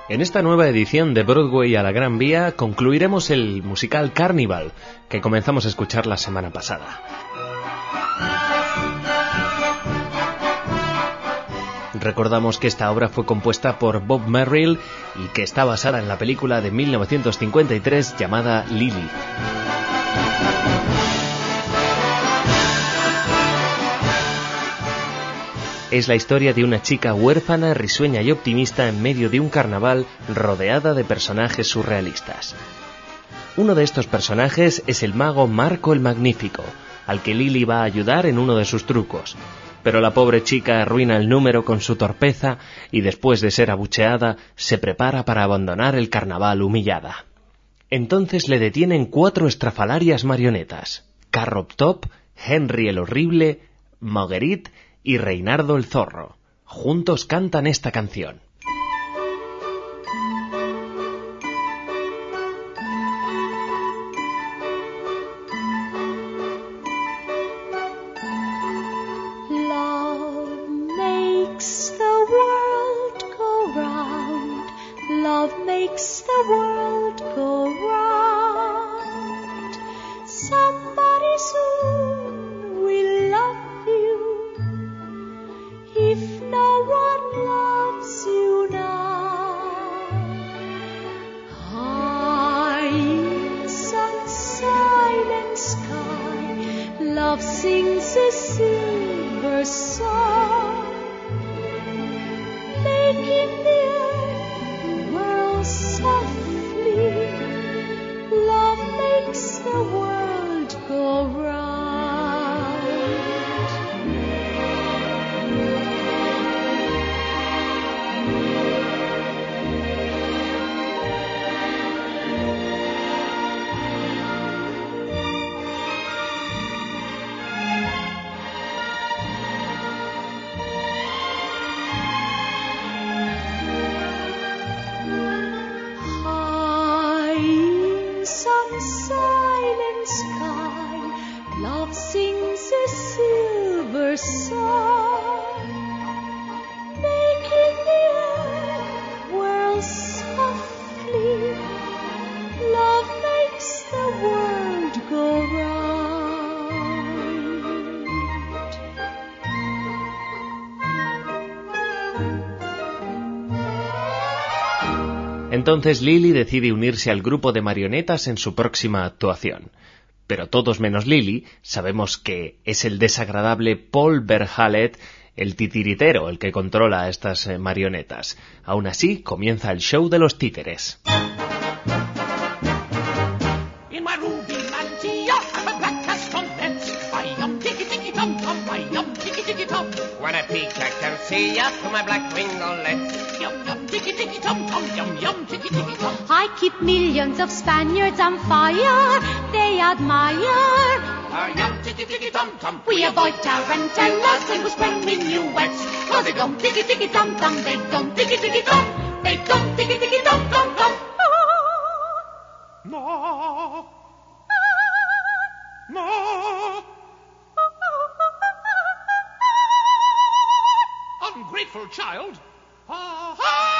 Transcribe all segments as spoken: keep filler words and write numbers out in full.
En esta nueva edición de Broadway a la Gran Vía concluiremos el musical Carnival, que comenzamos a escuchar la semana pasada. Recordamos que esta obra fue compuesta por Bob Merrill y que está basada en la película de mil novecientos cincuenta y tres llamada Lily. Es la historia de una chica huérfana, risueña y optimista en medio de un carnaval rodeada de personajes surrealistas. Uno de estos personajes es el mago Marco el Magnífico, al que Lily va a ayudar en uno de sus trucos. Pero la pobre chica arruina el número con su torpeza y después de ser abucheada, se prepara para abandonar el carnaval humillada. Entonces le detienen cuatro estrafalarias marionetas: Carrot Top, Henry el Horrible, Marguerite y Reinardo el Zorro. Juntos cantan esta canción. Love makes the world go round. Love makes the world go round. Somebody soon will love you. If no one loves you now, high in some silent sky, love sings a silver song, making the earth whirl softly. Love makes the world go round. Entonces Lily decide unirse al grupo de marionetas en su próxima actuación. Pero todos menos Lily sabemos que es el desagradable Paul Verhaeghe, el titiritero, el que controla a estas eh, marionetas. Aún así, comienza el show de los títeres. I keep millions of Spaniards on fire. They admire our yum tiki tiki tum tum. We avoid tarantellas and spring minuets, 'cause they don't tiki tiki tum tum. They don't tiki tiki tum. They don't tiki tiki tum tum tum. No. No. Ungrateful child. Ah, ah!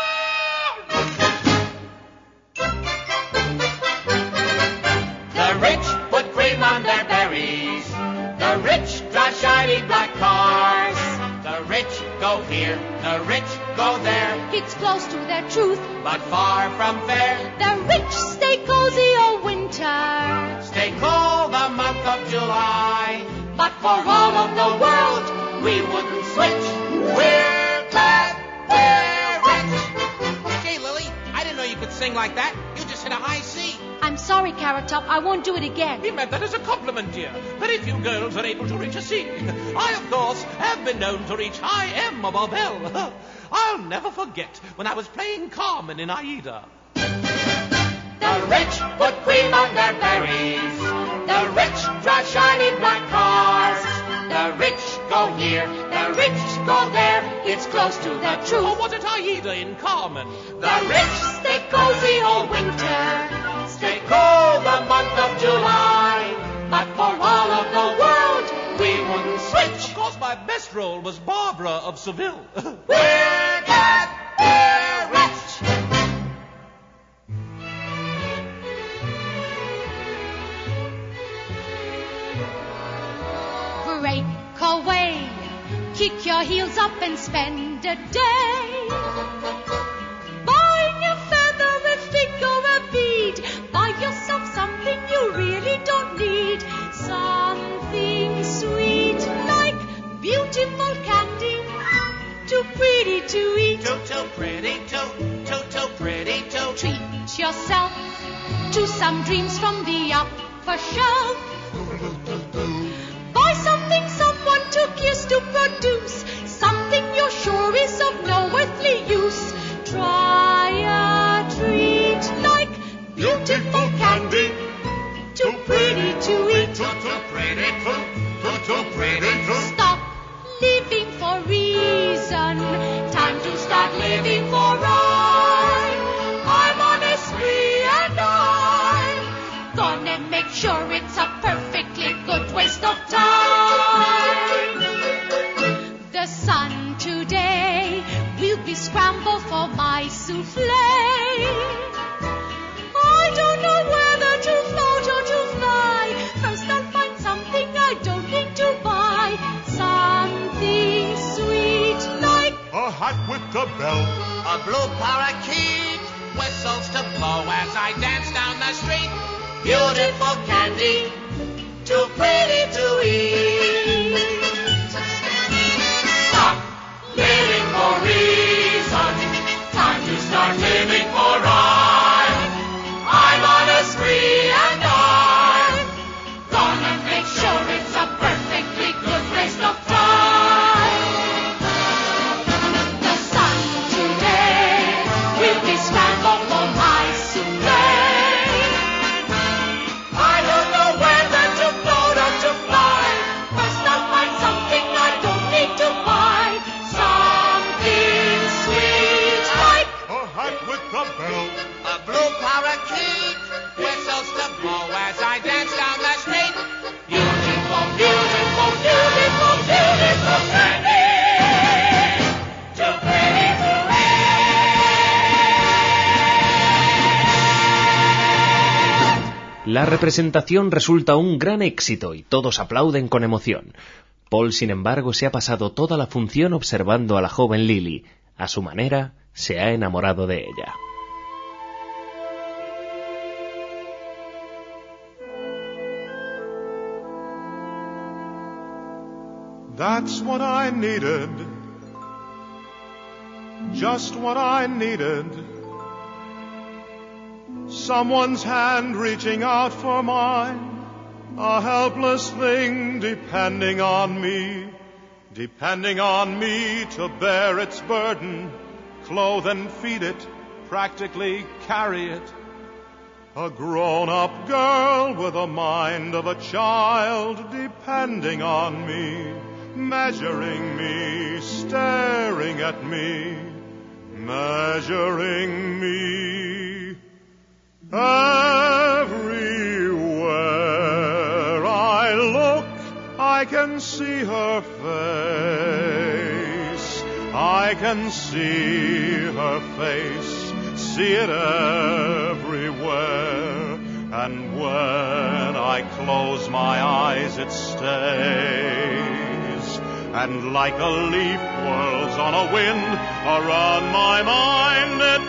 The rich put cream on their berries. The rich drive shiny black cars. The rich go here, the rich go there. It's close to their truth, but far from fair. The rich stay cozy all winter, stay cool the month of July. But for all of the world, we wouldn't switch. We're glad we're rich. Gee, Lily, I didn't know you could sing like that. You just hit a high C. I'm sorry, Carrot Top. I won't do it again. He meant that as a compliment, dear. Very few girls are able to reach a C. I, of course, have been known to reach high M above L. I'll never forget when I was playing Carmen in Aida. The rich put cream on their berries. The rich drive shiny black cars. The rich go here, the rich go there. It's close to the truth. Oh, was it Aida in Carmen? The rich stay cozy all winter. Stay cool the month of July. But for all of the world, we wouldn't switch. Of course, my best role was Barbara of Seville. We're glad we're rich. your heels up and spend a day. Buying a feather, a fig or a bead. Buy yourself something you really don't need. Something sweet like beautiful candy. Too pretty to eat. Too, too pretty, too, too, too pretty, too. Treat yourself to some dreams from the upper shelf. Buy something someone took years to produce. Something you're sure is of no earthly use. Try a treat like beautiful candy. Too pretty to eat. Too, too pretty, too, too, too pretty, too. Stop living for reason. Time to start living for rhyme. I'm on a spree and I'm gonna make sure it's a perfectly good waste of time. The sun today will be scrambled for my souffle. I don't know whether to float or to fly. First I'll find something I don't need to buy. Something sweet like a hat with a bell, a blue parakeet whistles to blow as I dance down the street. Beautiful candy, too pretty to eat. Stop living for reason, time to start living for rhyme. I'm on a spree and I'm gonna make sure it's a perfectly good waste of time. The sun today will be scrambled for my souffle. I don't know whether to float or to fly. First I'll find something I don't need to buy. Something sweet like a hat with a bell, a blue parakeet whistles to blow as I dance down the street. Beautiful, beautiful, beautiful, beautiful candy. Too pretty to eat. La representación resulta un gran éxito y todos aplauden con emoción. Paul, sin embargo, se ha pasado toda la función observando a la joven Lily. A su manera, se ha enamorado de ella. That's what I needed, just what I needed. Someone's hand reaching out for mine, a helpless thing depending on me, depending on me to bear its burden, clothe and feed it, practically carry it. A grown-up girl with a mind of a child depending on me, measuring me, staring at me, measuring me. Everywhere I look, I can see her face. I can see her face, see it everywhere. And when I close my eyes, it stays. And like a leaf whirls on a wind, around my mind it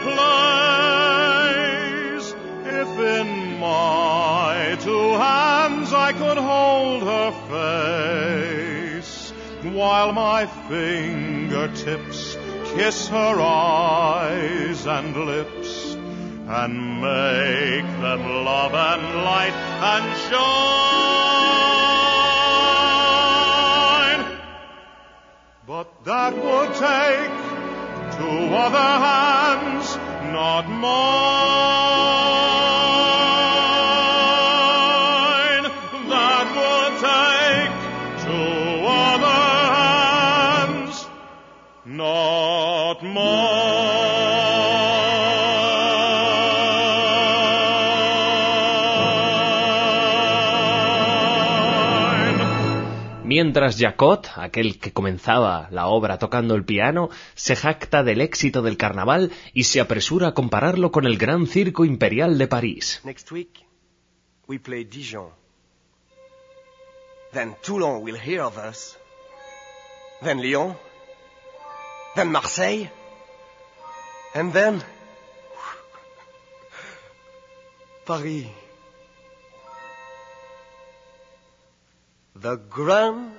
plays. If in my two hands I could hold her face, while my fingertips kiss her eyes and lips, and make them love and light and shine. But that would take two other hands, not mine. That would take two other hands, not mine. Mientras Jacot, aquel que comenzaba la obra tocando el piano, se jacta del éxito del carnaval y se apresura a compararlo con el gran circo imperial de París. Next week, we play Dijon. Then Toulon will hear of us. Then Lyon, then Marseille, and then Paris. The Grand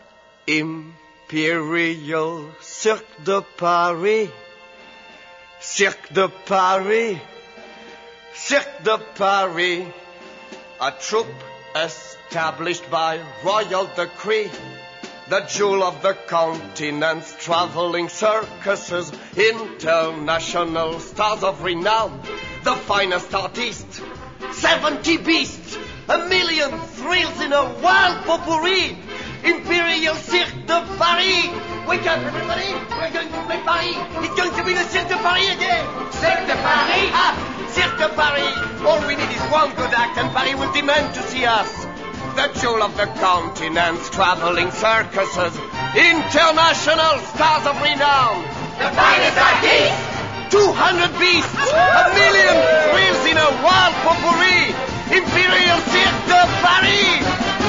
Imperial Cirque de Paris, Cirque de Paris, Cirque de Paris, a troupe established by royal decree, the jewel of the continents, traveling circuses, international stars of renown, the finest artists, seventy beasts, a million thrills in a wild potpourri, Imperial Cirque de Paris. Wake up, everybody, we're going to play Paris. It's going to be the Cirque de Paris again. Cirque de Paris? Ah, Cirque de Paris. All we need is one good act and Paris will demand to see us. The jewel of the continents, traveling circuses, international stars of renown, the finest artists, two hundred beasts, a million thrills in a wild potpourri, Imperial Cirque de Paris.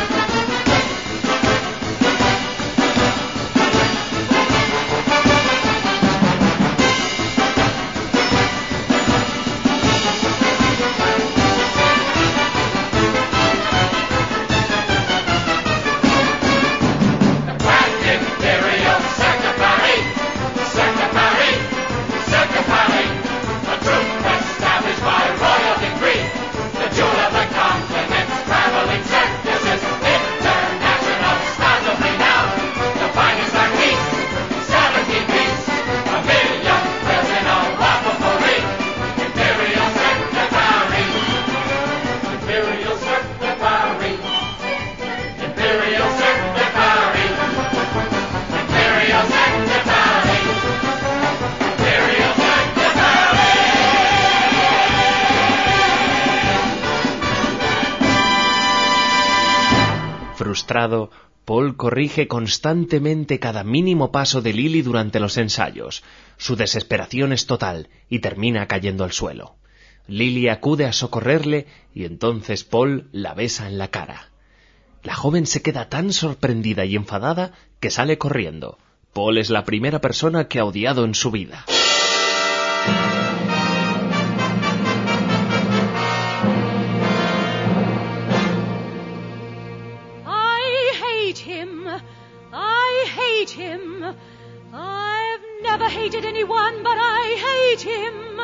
Frustrado, Paul corrige constantemente cada mínimo paso de Lily durante los ensayos. Su desesperación es total y termina cayendo al suelo. Lily acude a socorrerle y entonces Paul la besa en la cara. La joven se queda tan sorprendida y enfadada que sale corriendo. Paul es la primera persona que ha odiado en su vida. I've never hated anyone, but I hate him.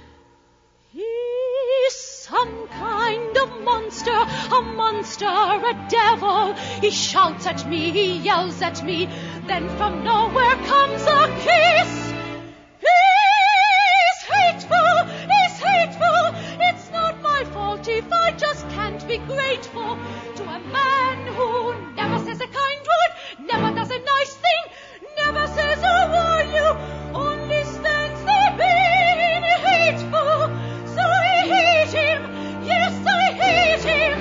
He's some kind of monster, a monster, a devil. He shouts at me, he yells at me, then from nowhere comes a kiss. He's hateful, he's hateful. It's not my fault if I just can't be grateful to a man who never says a kind word, never does a nice thing, never says how are you, only stands there being hateful. So I hate him, yes I hate him.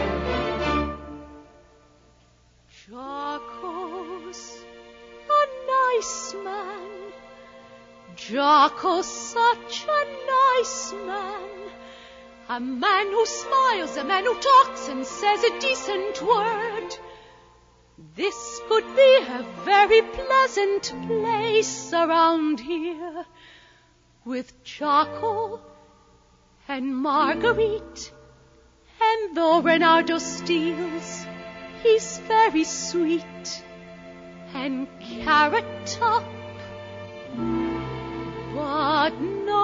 Jacques, a nice man. Jacques, such a nice man. A man who smiles, a man who talks and says a decent word. This could be a very pleasant place around here, with Jacques and Marguerite, and though Renardo steals, he's very sweet, and Carrot Top, but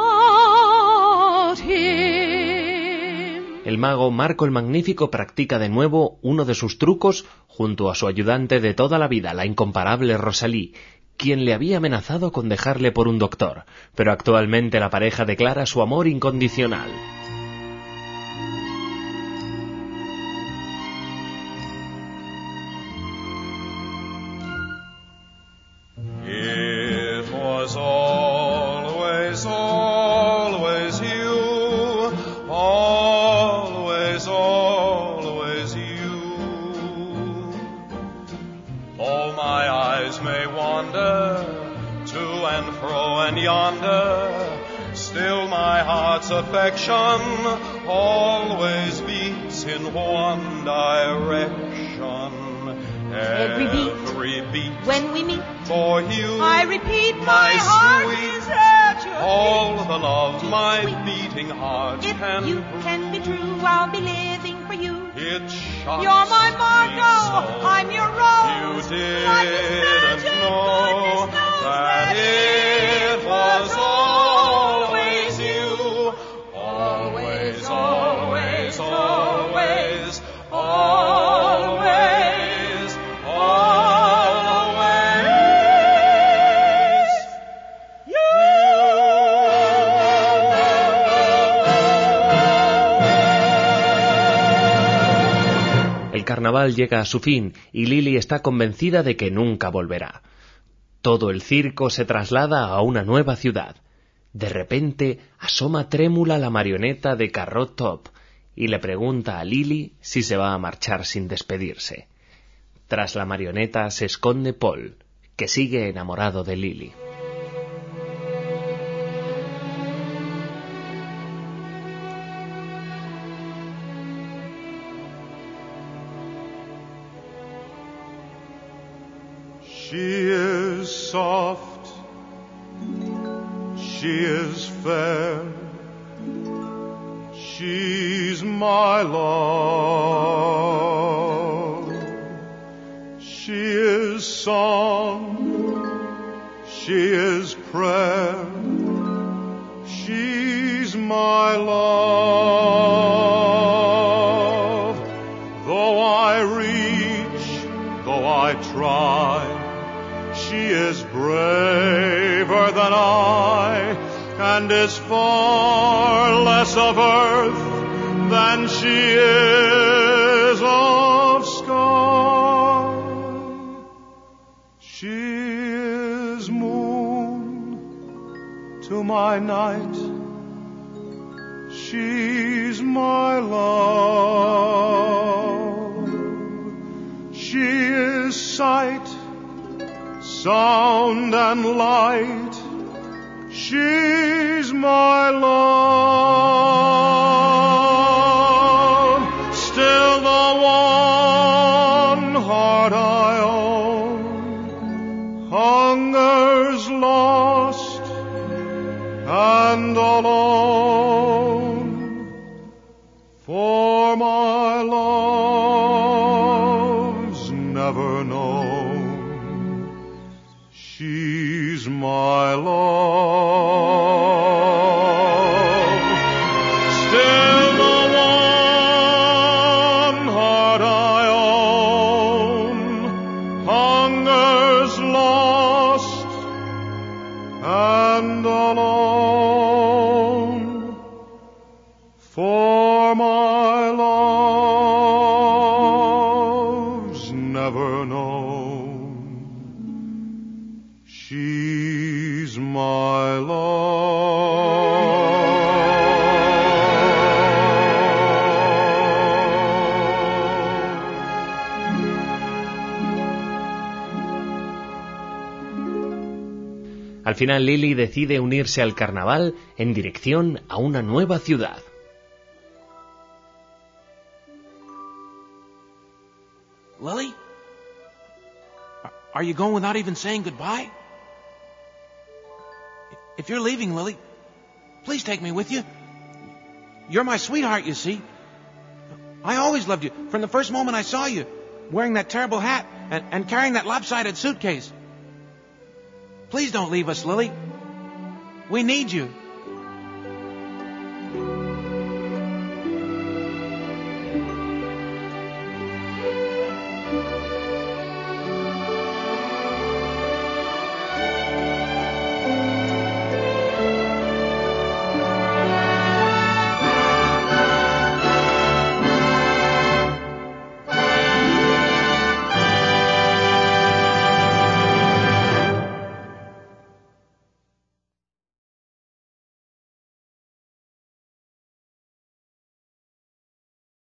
not him. El mago Marco el Magnífico practica de nuevo uno de sus trucos junto a su ayudante de toda la vida, la incomparable Rosalie, quien le había amenazado con dejarle por un doctor, pero actualmente la pareja declara su amor incondicional. It was always, always you, always, always you. Though my eyes may wander to and fro and yonder, still my heart's affection always beats in one direction. Every beat, every beat when we meet, for you. I repeat, my, my heart sweet, is at your all feet. the love Too my sweet. beating heart If can you prove. can be true, I'll be living for you. It shocks You're my Margot, me so. I'm your Rose. You Like this didn't magic, know goodness knows that it was always you. Always, always, always, always, always you. El carnaval llega a su fin y Lily está convencida de que nunca volverá. Todo el circo se traslada a una nueva ciudad. De repente asoma trémula la marioneta de Carrot Top y le pregunta a Lily si se va a marchar sin despedirse. Tras la marioneta se esconde Paul, que sigue enamorado de Lily. She is soft, she is fair, she's my love. She is song, she is prayer, she's my love. Though I reach, though I try, she is braver than I, and is far less of earth than she is of sky. She is moon to my night, she's my love. She is sight, sound and light, she's my love. Still the one heart I own hungers lost and alone for my love's never known. She's my love. Still the one heart I own hungers lost and alone for my love's never known. She's my love. Al final Lily decide unirse al carnaval en dirección a una nueva ciudad. Lily? Are you going without even saying goodbye? If you're leaving, Lily, please take me with you. You're my sweetheart, you see. I always loved you from the first moment I saw you, wearing that terrible hat and, and carrying that lopsided suitcase. Please don't leave us, Lily. We need you.